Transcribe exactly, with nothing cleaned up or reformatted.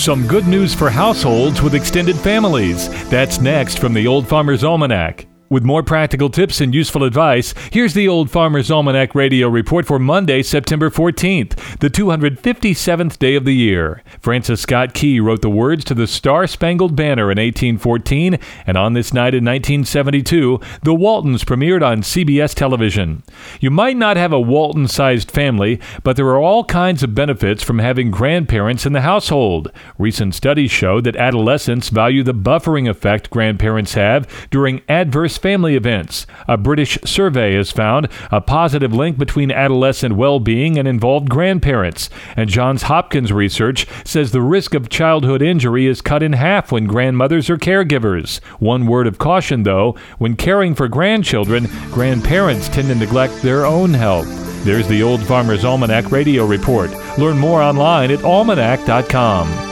Some good news for households with extended families. That's next from the Old Farmer's Almanac. With more practical tips and useful advice, here's the Old Farmer's Almanac Radio Report for Monday, September fourteenth, the two hundred fifty-seventh day of the year. Francis Scott Key wrote the words to the Star-Spangled Banner in eighteen fourteen, and on this night in nineteen seventy-two, The Waltons premiered on C B S television. You might not have a Walton-sized family, but there are all kinds of benefits from having grandparents in the household. Recent studies show that adolescents value the buffering effect grandparents have during adverse family events. A British survey has found a positive link between adolescent well-being and involved grandparents, and Johns Hopkins research says the risk of childhood injury is cut in half when grandmothers are caregivers. One word of caution, though: when caring for grandchildren, grandparents tend to neglect their own health. There's the Old Farmer's Almanac Radio Report. Learn more online at almanac dot com.